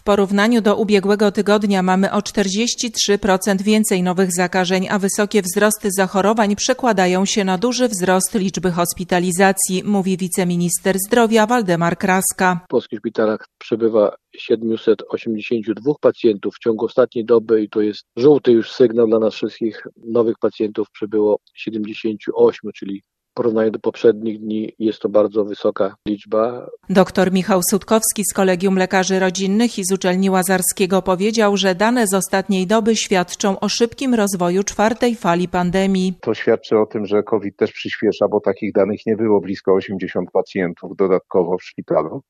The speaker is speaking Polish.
W porównaniu do ubiegłego tygodnia mamy o 43% więcej nowych zakażeń, a wysokie wzrosty zachorowań przekładają się na duży wzrost liczby hospitalizacji, mówi wiceminister zdrowia Waldemar Kraska. W polskich szpitalach przebywa 782 pacjentów w ciągu ostatniej doby i to jest żółty już sygnał dla nas wszystkich. Nowych pacjentów przybyło 78, czyli w porównaniu do poprzednich dni jest to bardzo wysoka liczba. Dr Michał Sutkowski z Kolegium Lekarzy Rodzinnych i z Uczelni Łazarskiego powiedział, że dane z ostatniej doby świadczą o szybkim rozwoju czwartej fali pandemii. To świadczy o tym, że COVID też przyspiesza, bo takich danych nie było, blisko 80 pacjentów dodatkowo w szpitalu.